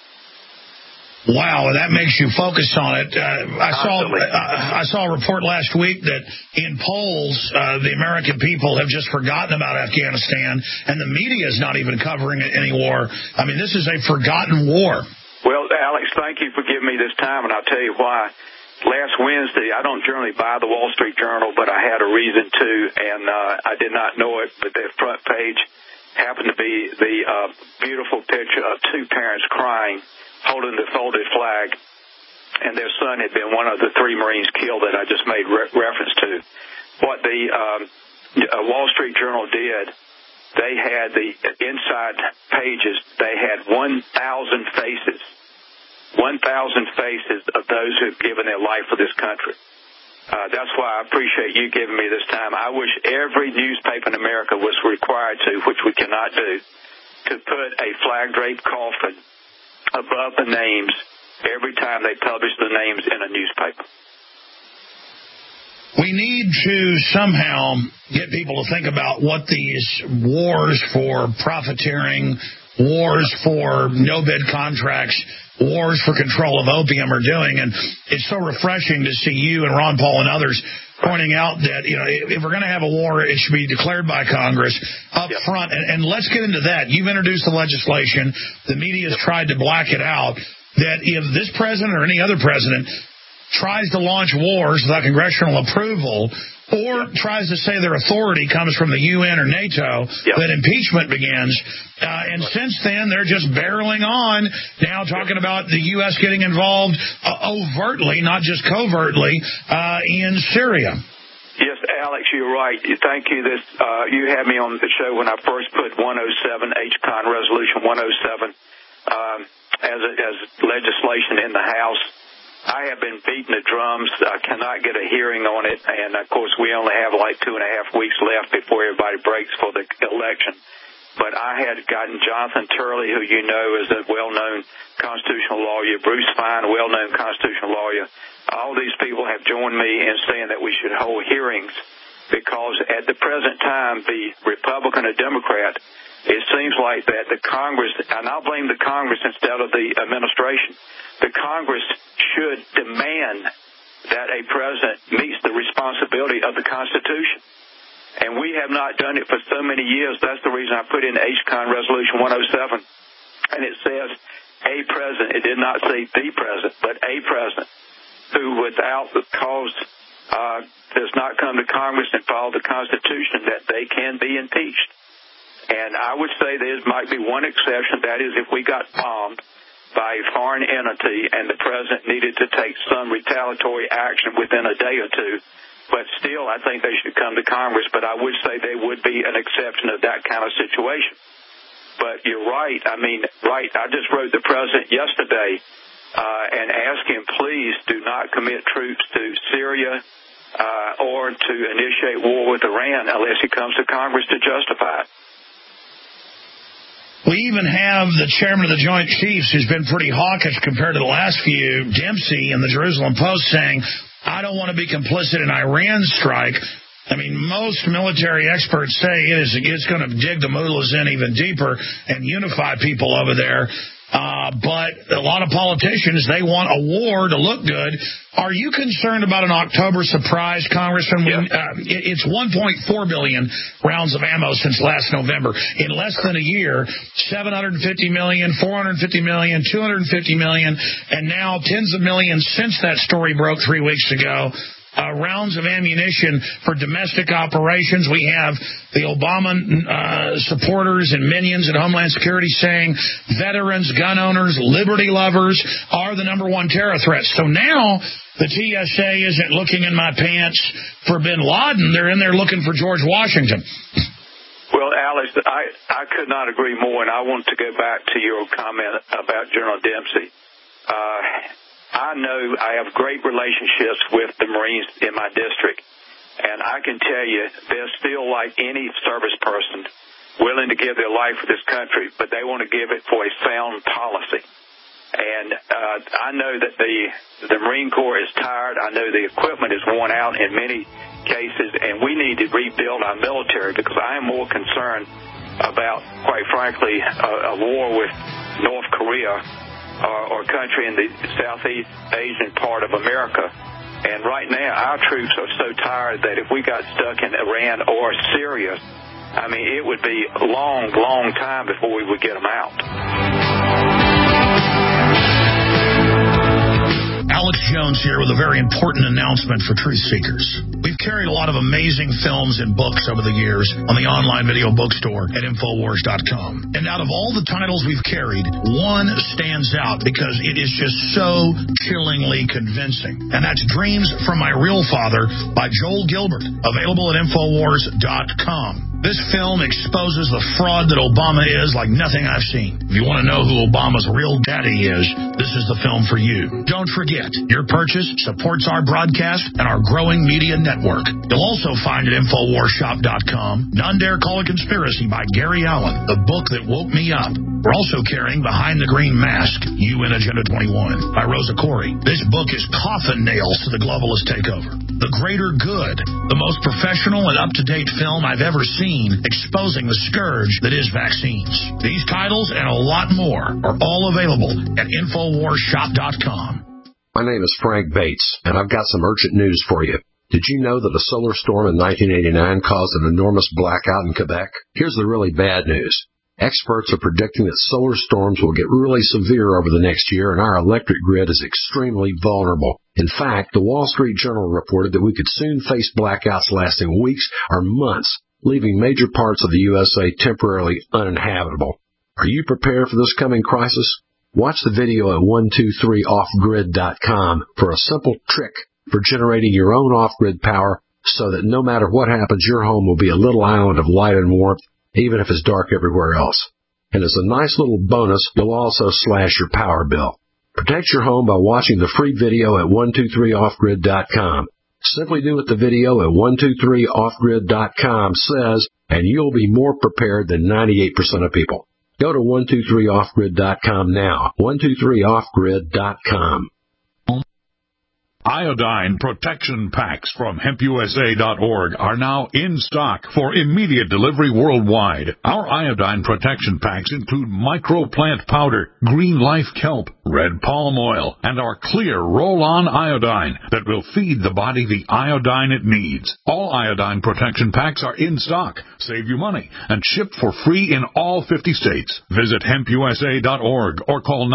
Wow, that makes you focus on it. I saw a report last week that in polls, the American people have just forgotten about Afghanistan, and the media is not even covering it anymore. I mean, this is a forgotten war. Well, Alex, thank you for giving me this time, and I'll tell you why. Last Wednesday, I don't generally buy the Wall Street Journal, but I had a reason to, and I did not know it, but their front page happened to be the beautiful picture of 2 parents crying, holding the folded flag, and their son had been one of the 3 Marines killed that I just made reference to. What the Wall Street Journal did, they had the inside pages, they had 1,000 faces. 1,000 faces of those who have given their life for this country. That's why I appreciate you giving me this time. I wish every newspaper in America was required to, which we cannot do, to put a flag-draped coffin above the names every time they publish the names in a newspaper. We need to somehow get people to think about what these wars for profiteering, wars for no-bid contracts, wars for control of opium are doing. And it's so refreshing to see you and Ron Paul and others pointing out that, if we're going to have a war, it should be declared by Congress up front. And let's get into that. You've introduced the legislation. The media has tried to black it out, that if this president or any other president tries to launch wars without congressional approval, or tries to say their authority comes from the UN or NATO, that impeachment begins. And since then, they're just barreling on, now talking about the U.S. getting involved overtly, not just covertly, in Syria. Yes, Alex, you're right. Thank you. You had me on the show when I first put 107, HCON Resolution 107, as legislation in the House. I have been beating the drums. I cannot get a hearing on it, and, of course, we only have like 2.5 weeks left before everybody breaks for the election. But I had gotten Jonathan Turley, who you know is a well-known constitutional lawyer, Bruce Fine, a well-known constitutional lawyer. All these people have joined me in saying that we should hold hearings because at the present time, the Republican or Democrat, it seems like that the Congress, and I'll blame the Congress instead of the administration, the Congress should demand that a president meets the responsibility of the Constitution. And we have not done it for so many years. That's the reason I put in HCON Resolution 107. And it says a president. It did not say the president, but a president who without the cause does not come to Congress and follow the Constitution, that they can be impeached. And I would say there might be one exception. That is if we got bombed by a foreign entity and the president needed to take some retaliatory action within a day or two. But still, I think they should come to Congress. But I would say there would be an exception of that kind of situation. But you're right. I just wrote the president yesterday and asked him, please do not commit troops to Syria or to initiate war with Iran unless he comes to Congress to justify it. We even have the chairman of the Joint Chiefs, who's been pretty hawkish compared to the last few, Dempsey in the Jerusalem Post, saying, I don't want to be complicit in Iran's strike. I mean, most military experts say it's going to dig the mullahs in even deeper and unify people over there. But a lot of politicians, they want a war to look good. Are you concerned about an October surprise, Congressman? It's 1.4 billion rounds of ammo since last November. In less than a year, 750 million, 450 million, 250 million, and now tens of millions since that story broke 3 weeks ago. Rounds of ammunition for domestic operations. We have the Obama supporters and minions at Homeland Security saying veterans, gun owners, liberty lovers are the number one terror threats. So now the TSA isn't looking in my pants for bin Laden. They're in there looking for George Washington. Well, Alex, I could not agree more, and I want to go back to your comment about General Dempsey. I know I have great relationships with the Marines in my district, and I can tell you they're still like any service person willing to give their life for this country, but they want to give it for a sound policy. And I know that the Marine Corps is tired. I know the equipment is worn out in many cases, and we need to rebuild our military because I am more concerned about, quite frankly, a war with North Korea or country in the Southeast Asian part of America. And right now, our troops are so tired that if we got stuck in Iran or Syria, I mean, it would be a long, long time before we would get them out. Alex Jones here with a very important announcement for truth seekers. We've carried a lot of amazing films and books over the years on the online video bookstore at Infowars.com. And out of all the titles we've carried, one stands out because it is just so chillingly convincing. And that's Dreams from My Real Father by Joel Gilbert, available at Infowars.com. This film exposes the fraud that Obama is like nothing I've seen. If you want to know who Obama's real daddy is, this is the film for you. Don't forget, your purchase supports our broadcast and our growing media network. You'll also find at InfoWarsShop.com None Dare Call a Conspiracy by Gary Allen, the book that woke me up. We're also carrying Behind the Green Mask, UN Agenda 21 by Rosa Corey. This book is coffin nails to the globalist takeover. The Greater Good, the most professional and up-to-date film I've ever seen, exposing the scourge that is vaccines. These titles and a lot more are all available at InfoWarsShop.com. My name is Frank Bates, and I've got some urgent news for you. Did you know that a solar storm in 1989 caused an enormous blackout in Quebec? Here's the really bad news. Experts are predicting that solar storms will get really severe over the next year, and our electric grid is extremely vulnerable. In fact, the Wall Street Journal reported that we could soon face blackouts lasting weeks or months, leaving major parts of the USA temporarily uninhabitable. Are you prepared for this coming crisis? Watch the video at 123offgrid.com for a simple trick for generating your own off-grid power so that no matter what happens, your home will be a little island of light and warmth, even if it's dark everywhere else. And as a nice little bonus, you'll also slash your power bill. Protect your home by watching the free video at 123offgrid.com. Simply do what the video at 123offgrid.com says, and you'll be more prepared than 98% of people. Go to 123offgrid.com now. 123offgrid.com. Iodine protection packs from HempUSA.org are now in stock for immediate delivery worldwide. Our iodine protection packs include microplant powder, green life kelp, red palm oil, and our clear roll-on iodine that will feed the body the iodine it needs. All iodine protection packs are in stock, save you money, and shipped for free in all 50 states. Visit HempUSA.org or call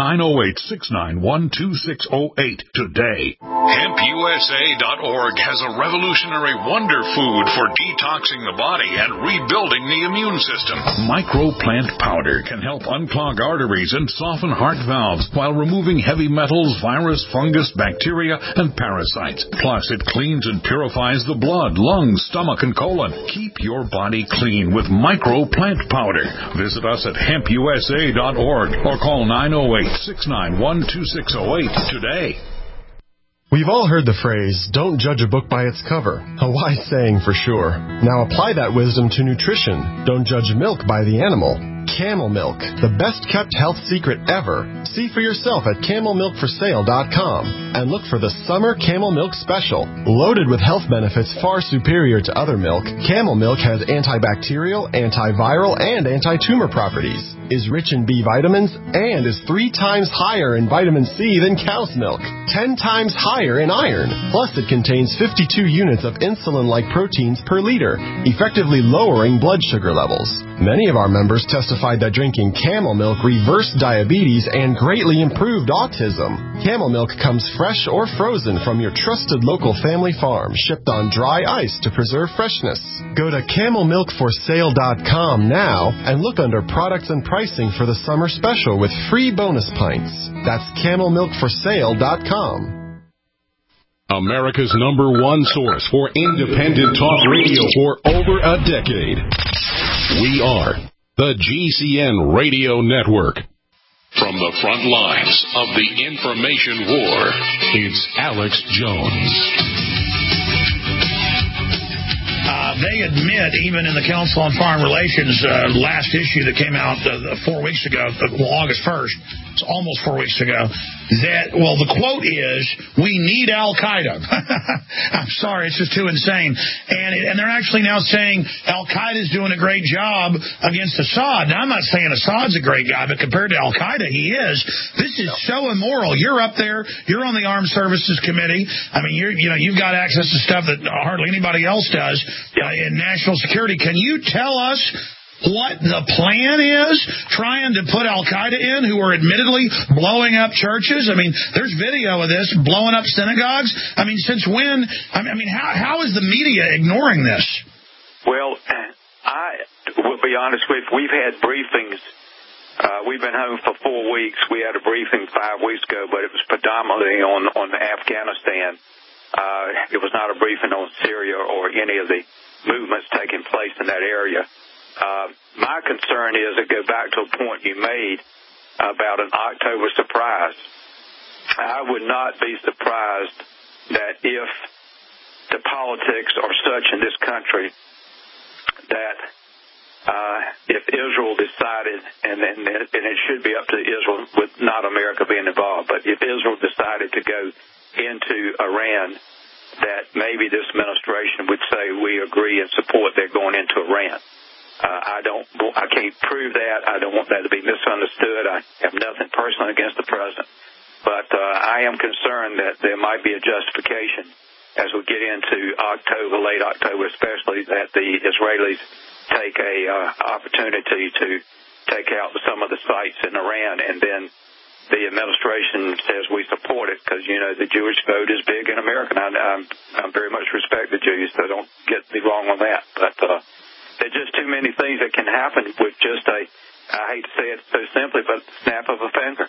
908-691-2608 today. HempUSA.org has a revolutionary wonder food for detoxing the body and rebuilding the immune system. Microplant powder can help unclog arteries and soften heart valves while removing heavy metals, virus, fungus, bacteria, and parasites. Plus, it cleans and purifies the blood, lungs, stomach, and colon. Keep your body clean with Microplant powder. Visit us at HempUSA.org or call 908-691-2608 today. We've all heard the phrase, don't judge a book by its cover. A wise saying for sure. Now apply that wisdom to nutrition. Don't judge milk by the animal. Camel milk, the best-kept health secret ever. See for yourself at CamelMilkForSale.com and look for the Summer Camel Milk Special. Loaded with health benefits far superior to other milk, Camel Milk has antibacterial, antiviral, and anti-tumor properties, is rich in B vitamins, and is 3 times higher in vitamin C than cow's milk, 10 times higher in iron. Plus, it contains 52 units of insulin-like proteins per liter, effectively lowering blood sugar levels. Many of our members testified that drinking Camel Milk reversed diabetes and greatly improved autism. Camel Milk comes fresh or frozen from your trusted local family farm, shipped on dry ice to preserve freshness. Go to CamelMilkForSale.com now and look under products and pricing for the summer special with free bonus pints. That's CamelMilkForSale.com. America's #1 source for independent talk radio for over a decade. We are the GCN Radio Network. From the front lines of the information war, it's Alex Jones. They admit, even in the Council on Foreign Relations last issue that came out 4 weeks ago, August 1st, it's almost 4 weeks ago, that, well, the quote is, we need Al-Qaeda. I'm sorry, it's just too insane. And they're actually now saying Al-Qaeda's doing a great job against Assad. Now, I'm not saying Assad's a great guy, but compared to Al-Qaeda, he is. This is so immoral. You're up there. You're on the Armed Services Committee. I mean, you've got access to stuff that hardly anybody else does in national security. Can you tell us what the plan is, trying to put Al-Qaeda in, who are admittedly blowing up churches? I mean, there's video of this, blowing up synagogues. I mean, since when? I mean, how is the media ignoring this? Well, I will be honest with you, we've had briefings. We've been home for 4 weeks. We had a briefing 5 weeks ago, but it was predominantly on Afghanistan. It was not a briefing on Syria or any of the movements taking place in that area. My concern is to go back to a point you made about an October surprise. I would not be surprised that if the politics are such in this country that if Israel decided, and it should be up to Israel with not America being involved, but if Israel decided to go into Iran, that maybe this administration would say we agree and support they're going into Iran. I can't prove that. I don't want that to be misunderstood. I have nothing personal against the president. But I am concerned that there might be a justification as we get into October, late October especially, that the Israelis take a opportunity to take out some of the sites in Iran, and then the administration says we support it because, the Jewish vote is big in America. I very much respect the Jews, so don't get me wrong on that. But there's just too many things that can happen with just I hate to say it so simply, but snap of a finger.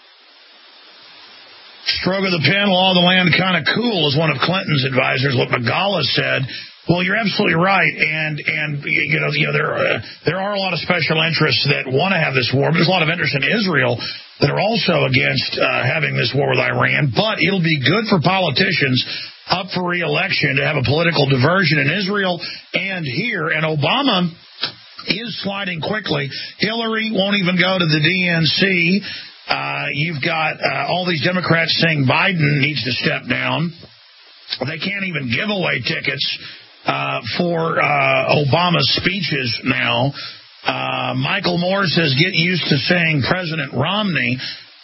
Stroke of the pen, law of the land, kind of cool, is one of Clinton's advisors. What Magala said Well, you're absolutely right, and there are a lot of special interests that want to have this war, but there's a lot of interest in Israel that are also against having this war with Iran. But it'll be good for politicians up for re-election to have a political diversion in Israel and here. And Obama is sliding quickly. Hillary won't even go to the DNC. You've got all these Democrats saying Biden needs to step down. They can't even give away tickets for Obama's speeches now. Michael Moore says, get used to saying President Romney.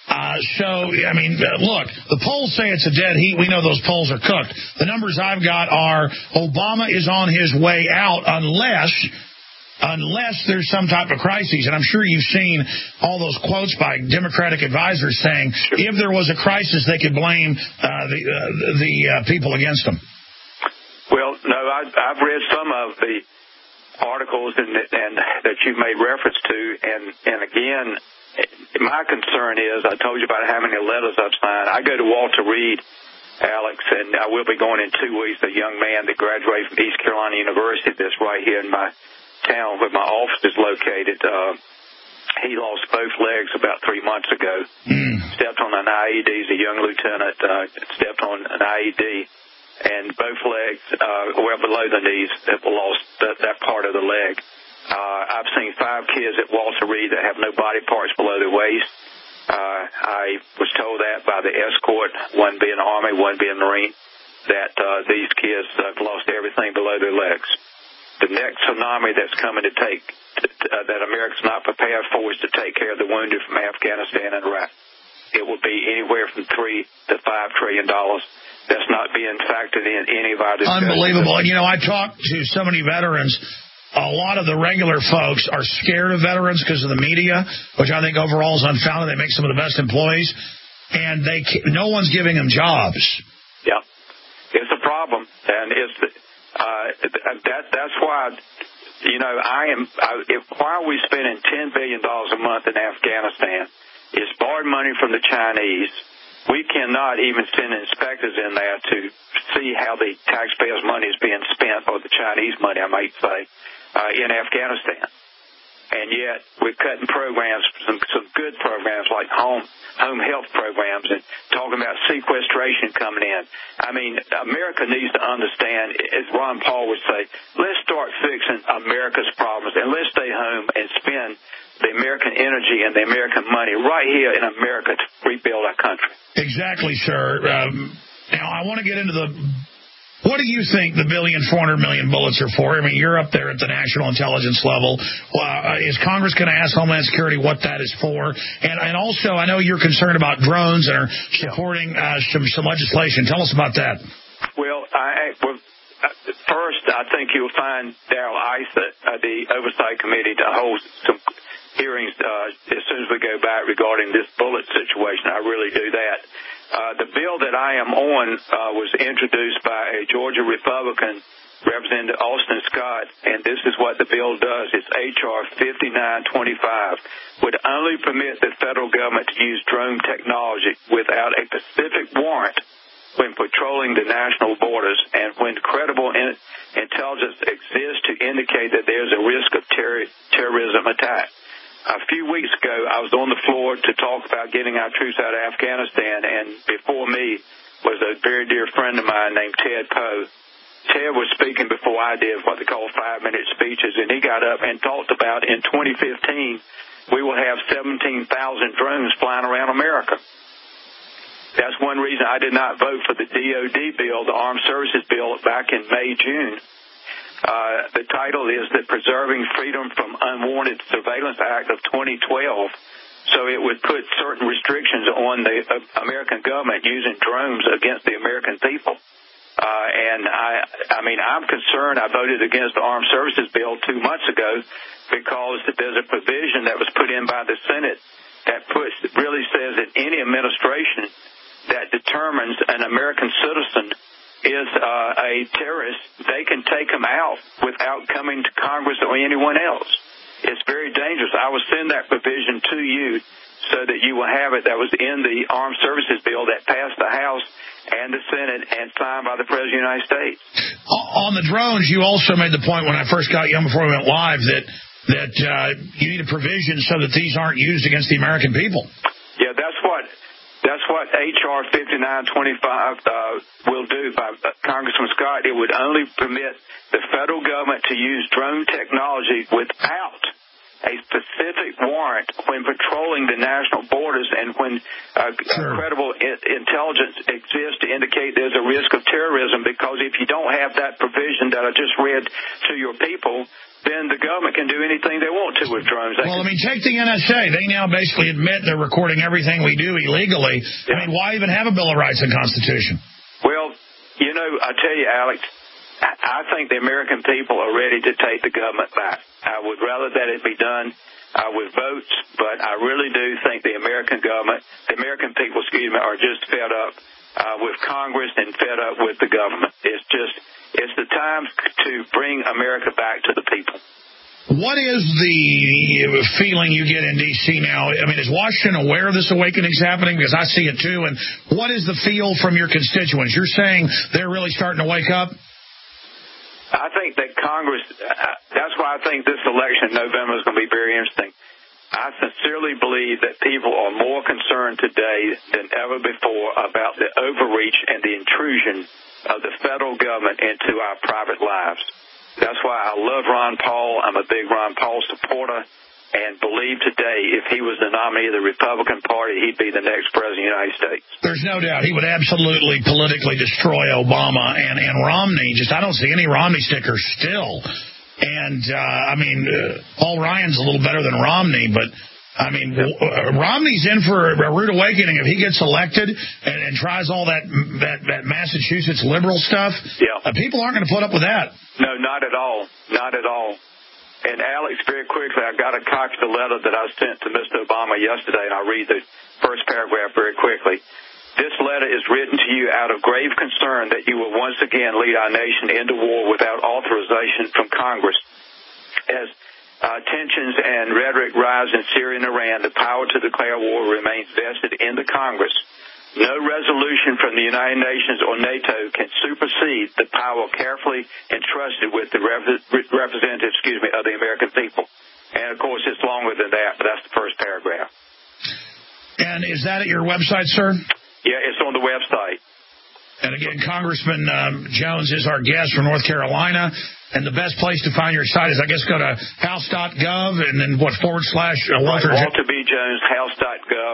Look, the polls say it's a dead heat. We know those polls are cooked. The numbers I've got are Obama is on his way out unless there's some type of crisis. And I'm sure you've seen all those quotes by Democratic advisors saying if there was a crisis, they could blame the people against them. Well, no, I've read some of the articles and that you made reference to, and again, my concern is, I told you about how many letters I've signed. I go to Walter Reed, Alex, and I will be going in 2 weeks. A young man that graduated from East Carolina University that's right here in my town where my office is located. He lost both legs about 3 months ago. Stepped on an IED. He's a young lieutenant. Stepped on an IED. And both legs, well below the knees, have lost that part of the leg. I've seen 5 kids at Walter Reed that have no body parts below their waist. I was told that by the escort, one being Army, one being Marine, that these kids have lost everything below their legs. The next tsunami that's coming to take, that America's not prepared for, is to take care of the wounded from Afghanistan and Iraq. It will be anywhere from $3 to $5 trillion. That's not being factored in any of our discussions. Unbelievable. And, I talked to so many veterans. A lot of the regular folks are scared of veterans because of the media, which I think overall is unfounded. They make some of the best employees, and no one's giving them jobs. Yeah, it's a problem, and that's why. Why are we spending $10 billion a month in Afghanistan? It's borrowed money from the Chinese. We cannot even send inspectors in there to see how the taxpayers' money is being spent, or the Chinese money, I might say, in Afghanistan. And yet we're cutting programs, some good programs like home health programs, and talking about sequestration coming in. I mean, America needs to understand, as Ron Paul would say, let's start fixing America's problems, and let's stay home and spend the American energy and the American money right here in America to rebuild our country. Exactly, sir. Now, I want to get into what do you think the $1.4 billion bullets are for? I mean, you're up there at the national intelligence level. Is Congress going to ask Homeland Security what that is for? And also, I know you're concerned about drones and are supporting some legislation. Tell us about that. Well, first, I think you'll find Darrell Issa, the Oversight Committee, to hold some hearings as soon as we go back regarding this bullet situation. I really do that. The bill that I am on was introduced by a Georgia Republican, Representative Austin Scott, and this is what the bill does. It's H.R. 5925, would only permit the federal government to use drone technology without a specific warrant when patrolling the national borders and when credible intelligence exists to indicate that there's a risk of terrorism attack. A few weeks ago, I was on the floor to talk about getting our troops out of Afghanistan, and before me was a very dear friend of mine named Ted Poe. Ted was speaking before I did what they call 5-minute speeches, and he got up and talked about in 2015 we will have 17,000 drones flying around America. That's one reason I did not vote for the DOD bill, the Armed Services bill, back in May, June. The title is the Preserving Freedom from Unwarranted Surveillance Act of 2012. So it would put certain restrictions on the American government using drones against the American people. And I'm concerned. I voted against the Armed Services bill 2 months ago because there's a provision that was put in by the Senate that really says that any administration that determines an American citizen is a terrorist, they can take him out without coming to Congress or anyone else. It's very dangerous. I will send that provision to you so that you will have it that was in the Armed Services Bill that passed the House and the Senate and signed by the President of the United States. On the drones, you also made the point when I first got you on before we went live that you need a provision so that these aren't used against the American people. Yeah, that's what H.R. 5925 will do by Congressman Scott. It would only permit the federal government to use drone technology without a specific warrant when patrolling the national borders and when credible intelligence exists to indicate there's a risk of terrorism, because if you don't have that provision that I just read to your people, then the government can do anything they want to with drones. Well, I mean, take the NSA. They now basically admit they're recording everything we do illegally. Yeah. I mean, why even have a Bill of Rights and Constitution? Well, you know, I tell you, Alex, I think the American people are ready to take the government back. I would rather that it be done with votes, but I really do think the American government, the American people, are just fed up with Congress and fed up with the government. It's the time to bring America back to the people. What is the feeling you get in D.C. now? I mean, is Washington aware of this awakening happening? Because I see it too. And what is the feel from your constituents? You're saying they're really starting to wake up? I think that Congress, that's why I think this election in November is going to be very interesting. I sincerely believe that people are more concerned today than ever before about the overreach and the intrusion of the federal government into our private lives. That's why I love Ron Paul. I'm a big Ron Paul supporter, and believe today if he was the nominee of the Republican Party, he'd be the next President of the United States. There's no doubt. He would absolutely politically destroy Obama and Romney. I don't see any Romney stickers still. And, I mean, Paul Ryan's a little better than Romney, but, I mean, Romney's in for a rude awakening if he gets elected and tries all that Massachusetts liberal stuff. Yeah. People aren't going to put up with that. No, not at all. Not at all. And, Alex, very quickly, I got a copy of the letter that I sent to Mr. Obama yesterday, and I'll read the first paragraph very quickly. This letter is written to you out of grave concern that you will once again lead our nation into war without authorization from Congress. As tensions and rhetoric rise in Syria and Iran, the power to declare war remains vested in the Congress. No resolution from the United Nations or NATO can supersede the power carefully entrusted with the representatives, of the American people. And, of course, it's longer than that, but that's the first paragraph. And is that at your website, sir? Yeah, it's on the website. And, again, Congressman Jones is our guest from North Carolina. And the best place to find your site is, I guess, go to house.gov and then what, / Walter B. Jones, house.gov.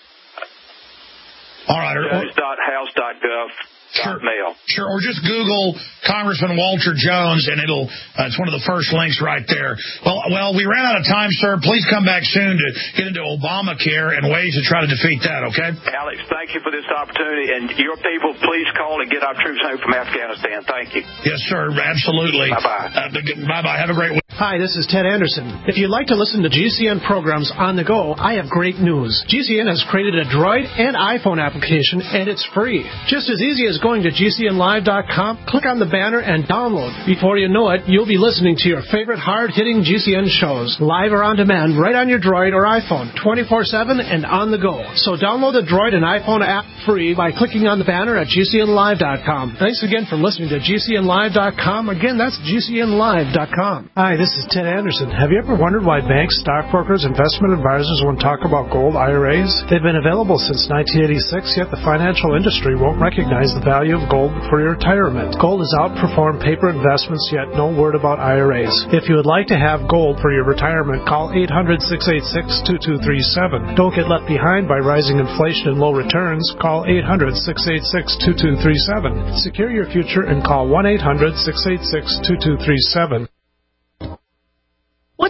All right. Jones.house.gov. Sure, or just Google Congressman Walter Jones, and it's one of the first links right there. Well, we ran out of time, sir. Please come back soon to get into Obamacare and ways to try to defeat that, okay? Alex, thank you for this opportunity, and your people, please call and get our troops home from Afghanistan. Thank you. Yes, sir, absolutely. Bye-bye. Bye-bye. Have a great week. Hi, this is Ted Anderson. If you'd like to listen to GCN programs on the go, I have great news. GCN has created a Droid and iPhone application, and it's free. Just as easy as going to GCNlive.com, click on the banner, and download. Before you know it, you'll be listening to your favorite hard-hitting GCN shows, live or on demand, right on your Droid or iPhone, 24/7 and on the go. So download the Droid and iPhone app free by clicking on the banner at GCNlive.com. Thanks again for listening to GCNlive.com. Again, that's GCNlive.com. Hi, this is Ted Anderson. Have you ever wondered why banks, stockbrokers, investment advisors won't talk about gold IRAs? They've been available since 1986, yet the financial industry won't recognize the value of gold for your retirement. Gold has outperformed paper investments, yet no word about IRAs. If you would like to have gold for your retirement, call 800-686-2237. Don't get left behind by rising inflation and low returns. Call 800-686-2237. Secure your future and call 1-800-686-2237.